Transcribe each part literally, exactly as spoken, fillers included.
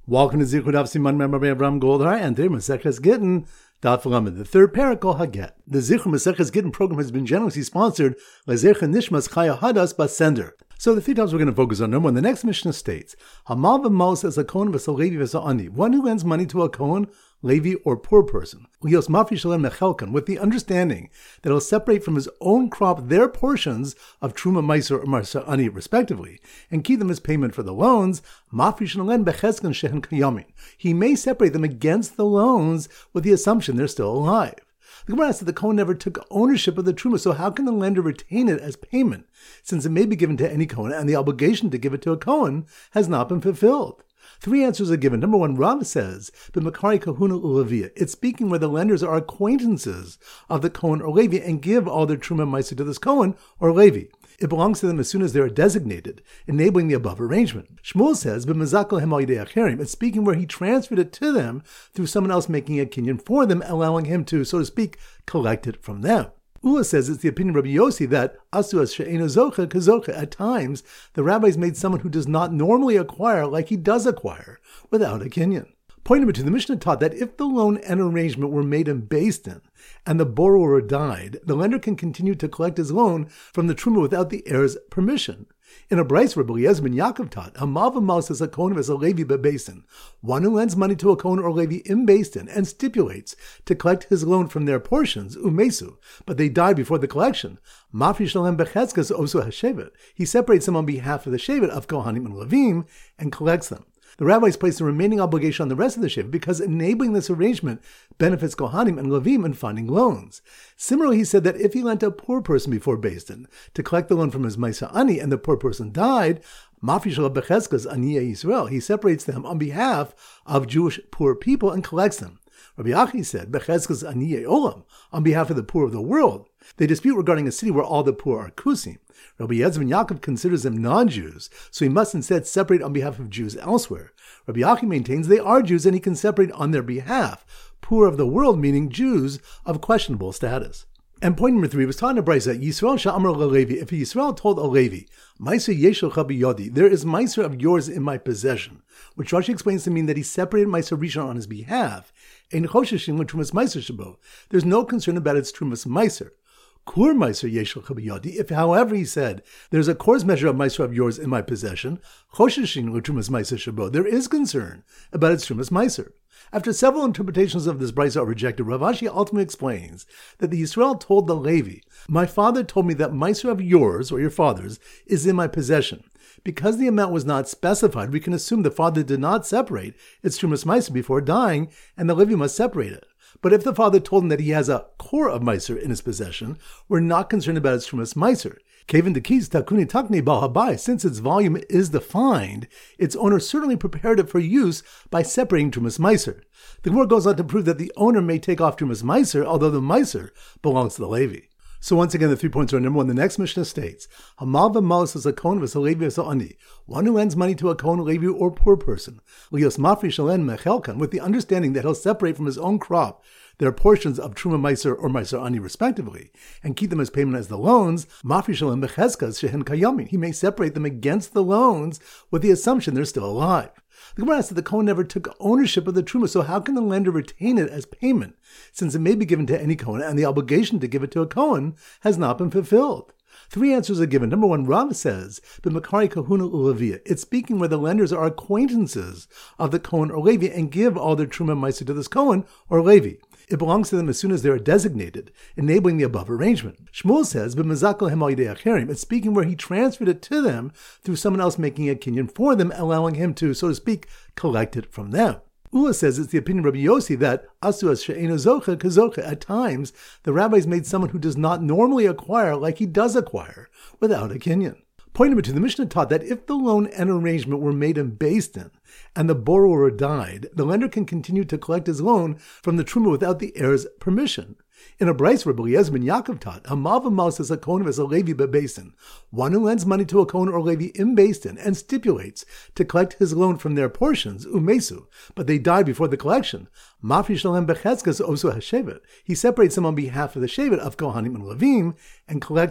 Welcome to Zichud Daf Siman Member Abraham Goldhar, and today Maseches Gittin, Daf Lamed, the third parakol Haget. The Zichud Maseches Gittin program has been generously sponsored by Zecher Nishmas Chaya Hadas Basender. So the three topics we're going to focus on. Number one, the next Mishnah states, Hamal v'mos as a kohen v'sal Levi v'sal ani, one who lends money to a kohen, Levi, or poor person, lios mafi shalem mechelkan, with the understanding that he'll separate from his own crop their portions of truma, meiser, or marsa ani, respectively, and keep them as payment for the loans. Mafi shalem becheskan shehen kayamin. He may separate them against the loans with the assumption they're still alive. The Gemara said the Kohen never took ownership of the truma, so how can the lender retain it as payment, since it may be given to any Kohen, and the obligation to give it to a Kohen has not been fulfilled? Three answers are given. Number one, Rav says, B'makari kahuna u'levia. It's speaking where the lenders are acquaintances of the Kohen or Levi and give all their truma meiser to this Kohen or Levi. It belongs to them as soon as they are designated, enabling the above arrangement. Shmuel says, B'mazakal hem al yidei acherim. It's speaking where he transferred it to them through someone else making a kinyan for them, allowing him to, so to speak, collect it from them. Ula says it's the opinion of Rabbi Yossi that asu as she'enu zocha kazocha. At times, the rabbis made someone who does not normally acquire like he does acquire without a kinyan. Point number two, the Mishnah taught that if the loan and arrangement were made in Beis Din and the borrower died, the lender can continue to collect his loan from the truma without the heir's permission. In a brayso, Rabbi Eliezer ben Yaakov taught, Hamav v'mos as a kohen as a Levi bebeis din, one who lends money to a kohen or Levi in Beis Din and stipulates to collect his loan from their portions, umesu, but they die before the collection. Mafi shalem becheskas osu hashevet. He separates them on behalf of the shevet of Kohanim and Levim and collects them. The rabbis place the remaining obligation on the rest of the shevet because enabling this arrangement benefits Kohanim and Levim in finding loans. Similarly, he said that if he lent a poor person before Beis Din to collect the loan from his Maisa Ani and the poor person died, Mafi Shalab Becheskas Aniyeh Yisrael, he separates them on behalf of Jewish poor people and collects them. Rabbi Achi said, Becheskas Aniyeh Olam, on behalf of the poor of the world. They dispute regarding a city where all the poor are Kusim. Rabbi Eliezer ben Yaakov considers them non-Jews, so he must instead separate on behalf of Jews elsewhere. Rabbi Achi maintains they are Jews and he can separate on their behalf, poor of the world meaning Jews of questionable status. And point number three was taught in a brayso that Yisrael sha'amar leLevi, if Yisrael told a Levi, Meiser yeshlecha biyodi, there is Meiser of yours in my possession, which Rashi explains to mean that he separated Meiser Rishon on his behalf, ein chosheshin l'trumas Meiser shabo. There's no concern about its trumas Meiser. Kur Meiser yeshlecha biyodi, if however he said, there's a course measure of Meiser of yours in my possession, chosheshin l'trumas Meiser shabo, there is concern about its trumas Meiser. After several interpretations of this brayso are rejected, Rav Ashi ultimately explains that the Yisrael told the Levi, my father told me that Meiser of yours, or your father's, is in my possession. Because the amount was not specified, we can assume the father did not separate its trumas Meiser before dying, and the Levi must separate it. But if the father told him that he has a core of Meiser in his possession, we're not concerned about its trumas Meiser. Kevin the keys takuni takne bal habai, since its volume is defined, its owner certainly prepared it for use by separating trumas Meiser. The Gemara goes on to prove that the owner may take off trumas Meiser, although the Meiser belongs to the Levi. So once again, the three points are number one. The next Mishnah states, Hamal v'malos as a kohen v'sal Levi v'sal ani, one who lends money to a kohen, Levi, or poor person, lios mafri shalen mechelkan, with the understanding that he'll separate from his own crop their portions of truma meiser or meiser ani respectively, and keep them as payment as the loans. Mafri shalem becheskas shehen kayamin. He may separate them against the loans with the assumption they're still alive. The Gemara said the Kohen never took ownership of the truma, so how can the lender retain it as payment, since it may be given to any Kohen, and the obligation to give it to a Kohen has not been fulfilled? Three answers are given. Number one, Rav says, B'makari kahuna u'levia. It's speaking where the lenders are acquaintances of the Kohen or Levi and give all their truma meiser to this Kohen or Levi. It belongs to them as soon as they are designated, enabling the above arrangement. Shmuel says, B'mazakal hem al yidei acherim. It's speaking where he transferred it to them through someone else making a kinyan for them, allowing him to, so to speak, collect it from them. Ula says it's the opinion of Rabbi Yossi that asu as she'enu zocha kazocha. At times, the rabbis made someone who does not normally acquire like he does acquire without a kinyan. Point number two, the Mishnah taught that if the loan and arrangement were made in Beis Din and the borrower died, the lender can continue to collect his loan from the truma without the heir's permission. In a brayso, Rabbi Eliezer ben Yaakov taught, Hamav v'mos as a kohen as a Levi bebeis din, one who lends money to a kohen or Levi in Beis Din and stipulates to collect his loan from their portions, umesu, but they die before the collection. Mafi shalem becheskas osu hashevet. He separates them on behalf of the shevet of Kohanim and Levim and collects them.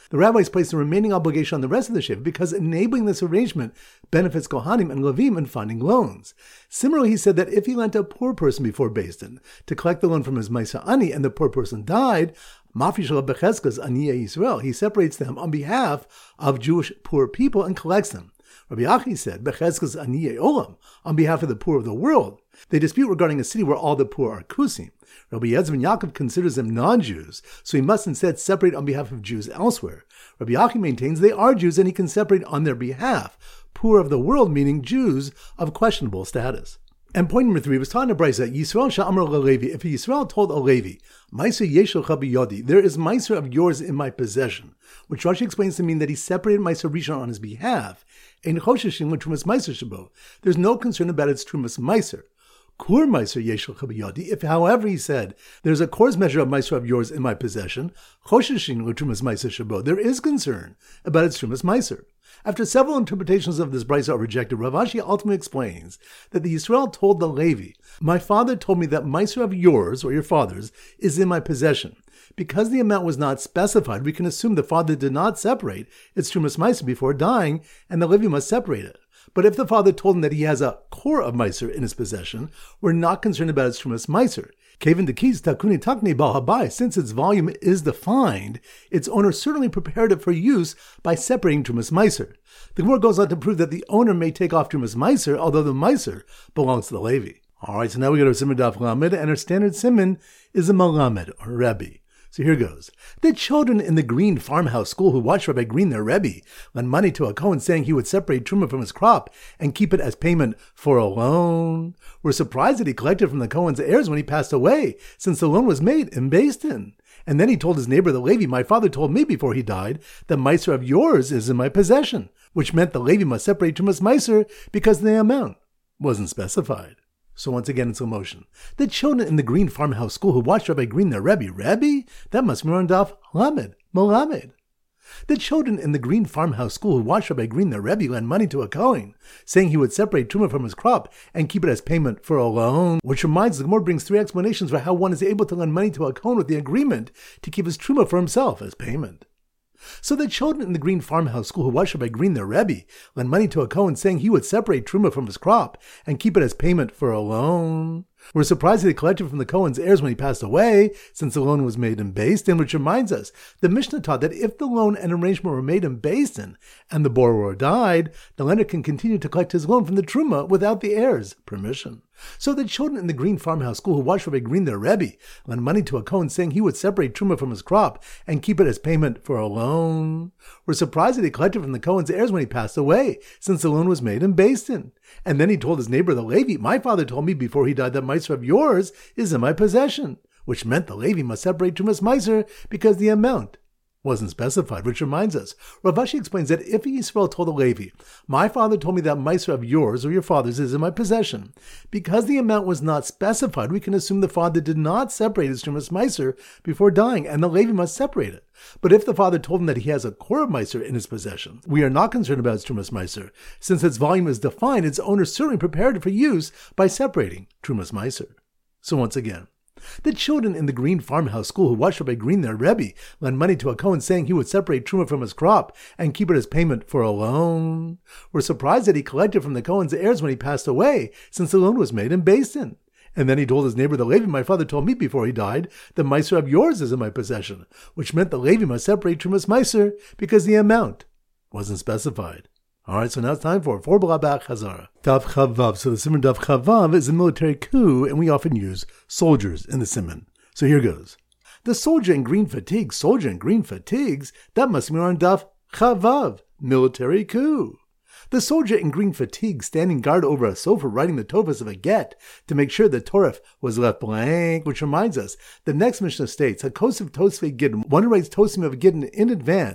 The rabbis placed the remaining obligation on the rest of the Shiva because enabling this arrangement benefits Kohanim and Levim in finding loans. Similarly, he said that if he lent a poor person before Beis Din to collect the loan from his Maisa Ani and the poor person died, Mafresh Becheskas Aniyei Yisrael, he separates them on behalf of Jewish poor people and collects them. Rabbi Achi said, Becheskas Aniyei Olam, on behalf of the poor of the world. They dispute regarding a city where all the poor are Kusim. Rabbi Yezr ben Yaakov considers them non-Jews, so he must instead separate on behalf of Jews elsewhere. Rabbi Achi maintains they are Jews and he can separate on their behalf, poor of the world meaning Jews of questionable status. And point number three was taught in a brisa, Yisrael sha'amar le'Levi, if Yisrael told a Levi, Meiser yeshlecha biyodi, there is Meiser of yours in my possession, which Rashi explains to mean that he separated Meiser Rishon on his behalf, ein chosheshin l'trumas Meiser shabo, there's no concern about its trumas Meiser. Kur Meiser yeshlecha biyodi, if however he said, there's a course measure of Meiser of yours in my possession, chosheshin l'trumas Meiser shabo, there is concern about its trumas Meiser. After several interpretations of this brisa are rejected, Rav Ashi ultimately explains that the Yisrael told the Levi, my father told me that Meiser of yours, or your father's, is in my possession. Because the amount was not specified, we can assume the father did not separate its Trumas Meiser before dying, and the Levi must separate it. But if the father told him that he has a core of Meiser in his possession, we're not concerned about its Trumas Meiser. Kevin the keys takuni takne bal habai, since its volume is defined, its owner certainly prepared it for use by separating Trumas Meiser. The Gemara goes on to prove that the owner may take off Trumas Meiser, although the Meiser belongs to the Levi. Alright, so now we go to Siman Daf Lamed, and our standard Siman is a Malamed, or Rebbe. So here goes. The children in the Green farmhouse school who watched Rabbi Green, their Rebbe, lend money to a Kohen saying he would separate Truma from his crop and keep it as payment for a loan. We're surprised that he collected from the Kohen's heirs when he passed away, since the loan was made in Beis Din. And then he told his neighbor the Levi, my father told me before he died, that Meiser of yours is in my possession, which meant the Levi must separate Trumas Meiser because the amount wasn't specified. So once again, it's a motion. The children in the Green farmhouse school who watched Rabbi Green, their Rebbe, Rebbe? That must be on Daf Lamed, Melamed. The children in the Green farmhouse school who watched Rabbi Green, their Rebbe, lend money to a Kohen, saying he would separate Truma from his crop and keep it as payment for a loan. Which reminds, the Gemara brings three explanations for how one is able to lend money to a Kohen with the agreement to keep his Truma for himself as payment. So the children in the Green farmhouse school who watched Rabbi Green, their Rebbe, lend money to a Kohen saying he would separate Truma from his crop and keep it as payment for a loan. We're surprised that he collected from the Kohen's heirs when he passed away, since the loan was made in Beis Din, which reminds us, the Mishnah taught that if the loan and arrangement were made in Beis Din and the borrower died, the lender can continue to collect his loan from the Truma without the heirs' permission. So the children in the Green farmhouse school who watched Rabbi Green, their Rebbe, lend money to a Kohen saying he would separate Truma from his crop and keep it as payment for a loan. We're surprised that he collected from the Kohen's heirs when he passed away, since the loan was made in Beis Din. And then he told his neighbor, the Levi, my father told me before he died that Meiser of yours is in my possession, which meant the Levi must separate Trumas Meiser because the amount wasn't specified, which reminds us, Rav Ashi explains that if Yisrael told the Levi, my father told me that Meiser of yours or your father's is in my possession, because the amount was not specified, we can assume the father did not separate his Trumas Meiser before dying, and the Levi must separate it. But if the father told him that he has a core of Meiser in his possession, we are not concerned about his Trumas Meiser. Since its volume is defined, its owner certainly prepared it for use by separating Trumas Meiser. So once again, the children in the Green farmhouse school who watched Rabbi Green, their Rebbe, lend money to a Kohen saying he would separate Truma from his crop and keep it as payment for a loan. We're surprised that he collected from the Kohen's heirs when he passed away, since the loan was made in Beis Din. And then he told his neighbor, the Levi, my father told me before he died, that Meiser of yours is in my possession, which meant the Levi must separate Trumas Meiser because the amount wasn't specified. Alright, so now it's time for four Blabach Hazara. Daf Chavav. So the Siman Daf Chavav is a military coup, and we often use soldiers in the Siman. So here goes. The soldier in green fatigues, soldier in green fatigues, that must be on Daf Chavav, military coup. The soldier in green fatigues standing guard over a sofa writing the tovas of a get to make sure the torif was left blank, which reminds us, the next Mishnah states, HaKosiv Tosvei Gidden, one who writes Tosim of a Gidden in advance,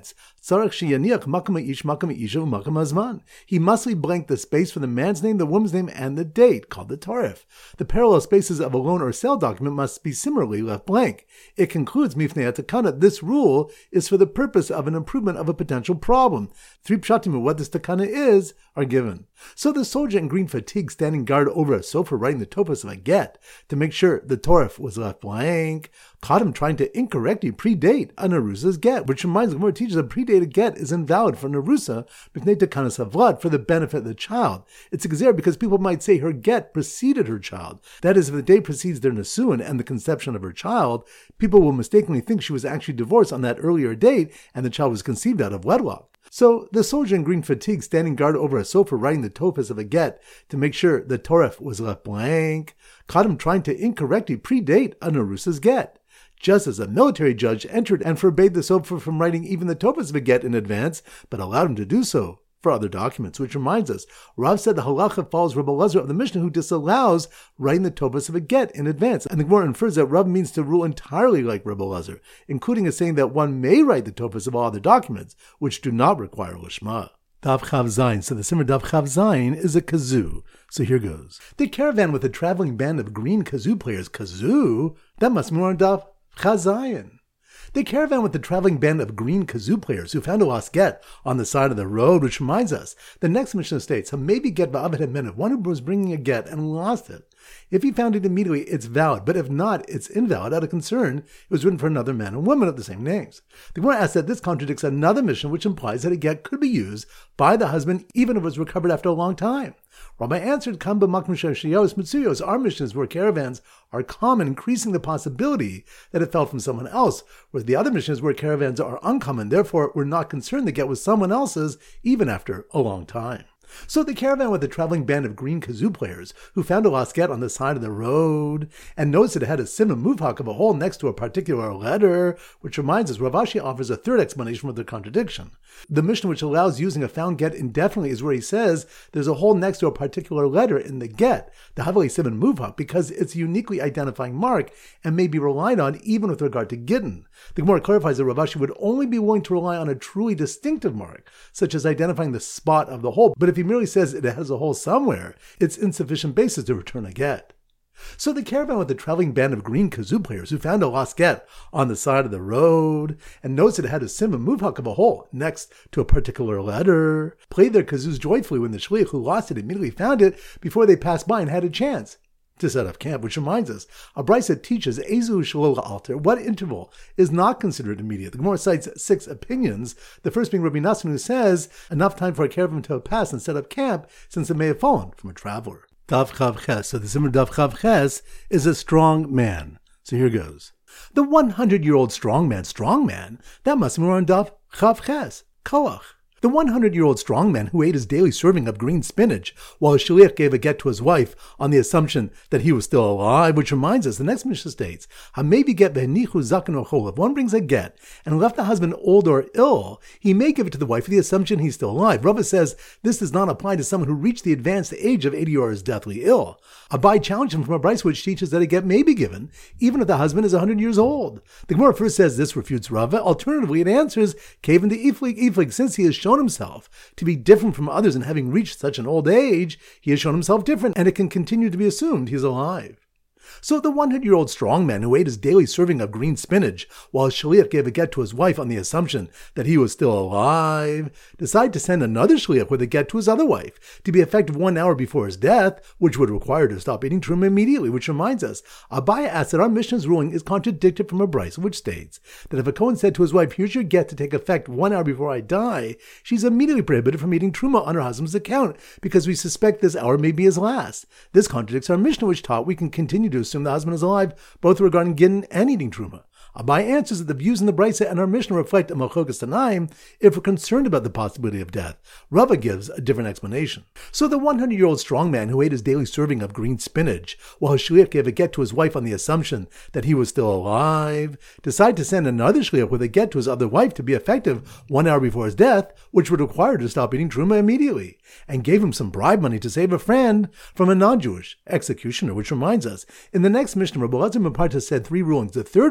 He must leave blank the space for the man's name, the woman's name, and the date, called the Torif. The parallel spaces of a loan or sale document must be similarly left blank. It concludes, Mifnei Takana, this rule is for the purpose of an improvement of a potential problem. Three pshatim of what this takana is are given. So the soldier in green fatigue standing guard over a sofa writing the topos of a get to make sure the Torif was left blank caught him trying to incorrectly predate an Arusa's get, which reminds the Gemara teaches a predated get is invalid for an Arusa b'fnei takanas havlad for the benefit of the child. It's a gezer because people might say her get preceded her child. That is, if the date precedes their nesuin and the conception of her child, people will mistakenly think she was actually divorced on that earlier date and the child was conceived out of wedlock. So the soldier in green fatigue standing guard over a sofa writing the topos of a get to make sure the Torif was left blank caught him trying to incorrectly predate an Arusa's get. Just as a military judge entered and forbade the sofa from writing even the topos of a get in advance, but allowed him to do so for other documents, which reminds us, Rav said the halacha follows Rabbi Elazar of the Mishnah, who disallows writing the topos of a get in advance. And the Gemara infers that Rav means to rule entirely like Rabbi Elazar, including as saying that one may write the topos of all other documents, which do not require lishma. Dav Chav Zayin. So the Simmer Dav Chav Zayin is a kazoo. So here goes. The caravan with a traveling band of green kazoo players. Kazoo? That must be more on Dav Chazayin. The caravan with the traveling band of green kazoo players who found a lost get on the side of the road, which reminds us, the next Mishnah states, maybe get ba'avad hamen, one who was bringing a get and lost it. If he found it immediately, it's valid, but if not, it's invalid out of concern. It was written for another man and woman of the same names. The Gemara asks that this contradicts another Mishnah, which implies that a get could be used by the husband even if it was recovered after a long time. Rabbi answered, Kam b'makom sheyos mitzuyos. Our Mishnahs where caravans are common, increasing the possibility that it fell from someone else, whereas the other Mishnahs where caravans are uncommon, therefore we're not concerned the get was someone else's even after a long time. So the caravan with a traveling band of green kazoo players who found a lost get on the side of the road and noticed it had a simon muvhak of a hole next to a particular letter, which reminds us Rav Ashi offers a third explanation for the contradiction. The Mishnah which allows using a found get indefinitely is where he says there's a hole next to a particular letter in the get, the havali simon muvhak, because it's a uniquely identifying mark and may be relied on even with regard to gittin. The Gemara clarifies that Rav Ashi would only be willing to rely on a truly distinctive mark, such as identifying the spot of the hole, but if he merely says it has a hole somewhere, it's insufficient basis to return a get. So the caravan with the traveling band of green kazoo players who found a lost get on the side of the road and noticed it had a simon muvhak of a hole next to a particular letter, played their kazoos joyfully when the shliach who lost it immediately found it before they passed by and had a chance to set up camp, which reminds us, a brisa teaches Ezu Shalol Alter, what interval is not considered immediate. The Gemara cites six opinions, the first being Rabbi Nassan, who says enough time for a caravan to pass and set up camp since it may have fallen from a traveler. Dav Chav Ches. So the Simmer Dav Chav Ches is a strong man. So here goes. The hundred-year-old strong man, strong man, that must be more on Dav Chav Ches. Koach. The hundred-year-old strong man who ate his daily serving of green spinach while his shliach gave a get to his wife on the assumption that he was still alive, which reminds us, the next Mishnah states, HaMevi get v'henichu zaken or chol. If one brings a get and left the husband old or ill, he may give it to the wife with the assumption he's still alive. Rava says this does not apply to someone who reached the advanced age of eighty or is deathly ill. Abai challenged him from a brisa which teaches that a get may be given even if the husband is one hundred years old. The Gemara first says this refutes Rava. Alternatively, it answers, Kaven the Iflig Iflig, since he has shown himself to be different from others and having reached such an old age, he has shown himself different, and it can continue to be assumed he is alive. So the hundred-year-old strong man who ate his daily serving of green spinach while his shliach gave a get to his wife on the assumption that he was still alive, decided to send another shliach with a get to his other wife to be effective one hour before his death, which would require to stop eating truma immediately, which reminds us, Abaya asks that our Mishnah's ruling is contradicted from a brisa which states that if a Kohen said to his wife, here's your get to take effect one hour before I die, she's immediately prohibited from eating truma on her husband's account because we suspect this hour may be his last. This contradicts our Mishnah which taught we can continue to assume the husband is alive, both regarding gittin and eating truma. Abai answers that the views in the brisa and our Mishnah reflect a machokas tanaim if we're concerned about the possibility of death. Rava gives a different explanation. So the hundred-year-old strong man who ate his daily serving of green spinach while his shliach gave a get to his wife on the assumption that he was still alive, decided to send another shliach with a get to his other wife to be effective one hour before his death, which would require to stop eating truma immediately, and gave him some bribe money to save a friend from a non-Jewish executioner, which reminds us, in the next Mishnah, Rabbi Elazar Meparta said three rulings. The third one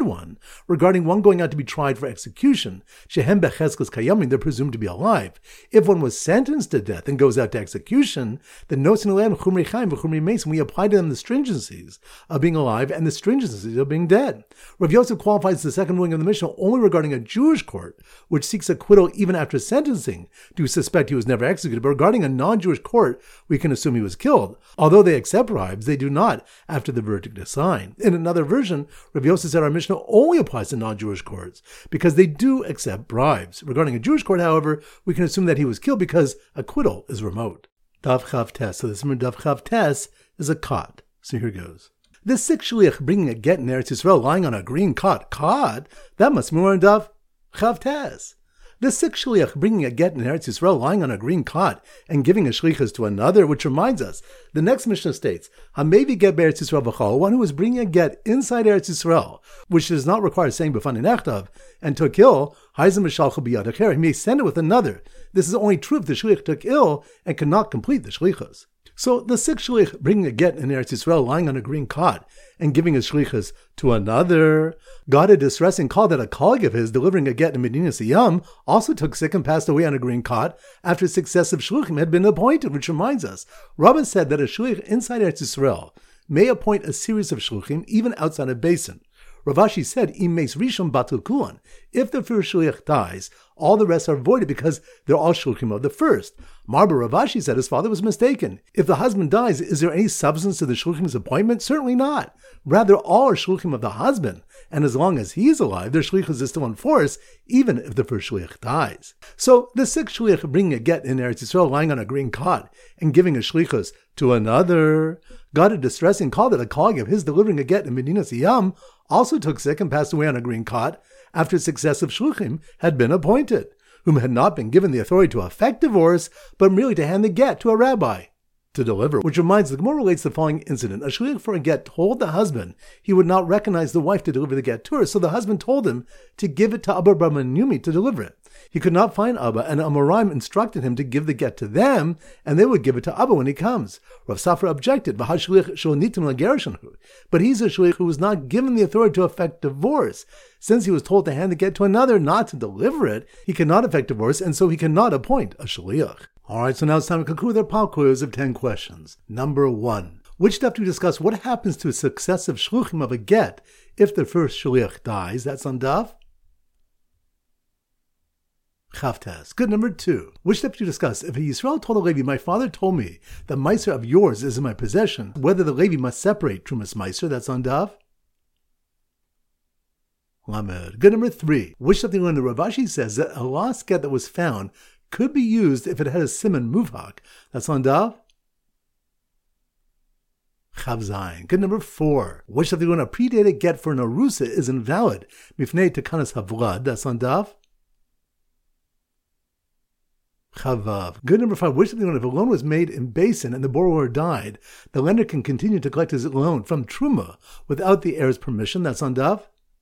regarding one going out to be tried for execution. Shehem becheskes kayamin, they're presumed to be alive. If one was sentenced to death and goes out to execution, then nosin aleihem chumrei chaim v'chumrei mesim, we apply to them the stringencies of being alive and the stringencies of being dead. Rav Yosef qualifies the second ruling of the Mishnah only regarding a Jewish court, which seeks acquittal even after sentencing, to suspect he was never executed. But regarding a non-Jewish court, we can assume he was killed. Although they accept bribes, they do not after the verdict is signed. In another version, Rav Yosef said our Mishnah only applies to non-Jewish courts because they do accept bribes. Regarding a Jewish court, however, we can assume that he was killed because acquittal is remote. Dav Chav Tes. So this Dav Chav Tes is a cot. So here goes. The sick shliach bringing a get in Eretz Yisrael lying on a green cot. Cot? That must be more in Dav Chav Tes. The sick shliach bringing a get in Eretz Yisrael lying on a green cot and giving a shlichus to another, which reminds us, the next Mishnah states, Hamevi get be'Eretz Yisrael b'chol, one who is bringing a get inside Eretz Yisrael, which does not require saying b'fani nechtav, and took ill, haizim b'shalcha b'yad acher, he may send it with another. This is only true if the shlich took ill and cannot complete the shlichus. So the sick shlich bringing a get in Eretz Yisrael lying on a green cot and giving his shlichus to another, got a distressing call that a colleague of his delivering a get in Medinas Yam also took sick and passed away on a green cot after successive shluchim had been appointed, which reminds us, Rabbah said that a shlich inside Eretz Yisrael may appoint a series of shluchim even outside a basin. Rav Ashi said, Im meis rishon batul kulan. If the first shliach dies, all the rest are voided because they're all shluchim of the first. Marba Rav Ashi said his father was mistaken. If the husband dies, is there any substance to the shluchim's appointment? Certainly not. Rather, all are shluchim of the husband, and as long as he is alive, their shlichus is still in force, even if the first shliach dies. So the sick shliach bringing a get in Eretz Yisrael lying on a green cot and giving a shlichus to another got a distressing call that a colleague of his delivering a get in Medinas Yam also took sick and passed away on a green cot after successive shluchim had been appointed, whom had not been given the authority to effect divorce, but merely to hand the get to a rabbi to deliver. Which reminds, the Gemara relates the following incident. A shliach for a get told the husband he would not recognize the wife to deliver the get to her, so the husband told him to give it to Abba bar Menumi to deliver it. He could not find Abba, and Amoraim instructed him to give the get to them, and they would give it to Abba when he comes. Rav Safra objected, but he's a shliach who was not given the authority to effect divorce. Since he was told to hand the get to another, not to deliver it, he cannot effect divorce, and so he cannot appoint a shliach. Alright, so now it's time to conclude our pop quiz of ten questions. Number one. Which step do we discuss what happens to a successive shluchim of a get if the first shliach dies? That's on Daf Chav Tes. Good. Number two. Which step do you discuss? If a Yisrael told a Levi, my father told me that Meiser of yours is in my possession, whether the Levi must separate Trumas Meiser, that's on Daf Lamed. Good. Number three. Which step do you learn? The Rav Ashi says that a lost get that was found could be used if it had a siman muvhak. That's on Daf Chav Zayin. Good. Number four. Which step do you learn? A predated get for an arusa is invalid. Mifnei tekanas havlad. That's on Daf Chavav. Good. Number five. Which something if a loan was made in basin and the borrower died, the lender can continue to collect his loan from truma without the heir's permission. That's on Daf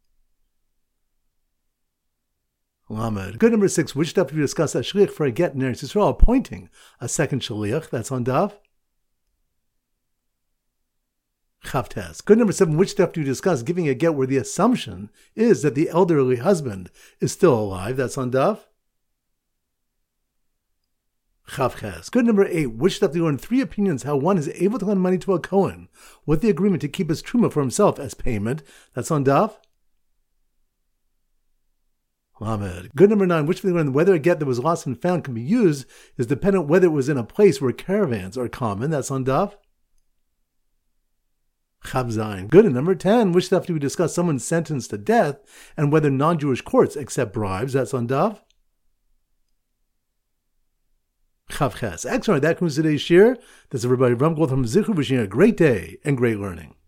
Lamed. Good. Number six. Which step do we discuss a shliach for a get in Eretz Yisrael appointing a second shliach? That's on Daf Chav Tes. Good. Number seven. Which step do you discuss giving a get where the assumption is that the elderly husband is still alive? That's on Daf Chav Ches. Good. Number eight. Which step do you learn three opinions how one is able to lend money to a Kohen with the agreement to keep his truma for himself as payment? That's on Daf Lamed. Good. Number nine. Which do you learn whether a get that was lost and found can be used is dependent whether it was in a place where caravans are common. That's on Daf Chav Zayin. Good. And number ten. Which stuff do we discuss someone sentenced to death and whether non-Jewish courts accept bribes? That's on Daf Chav Ches. Excellent. That concludes today's shir. This is everybody. Ram Gold from Zichru, wishing you a great day and great learning.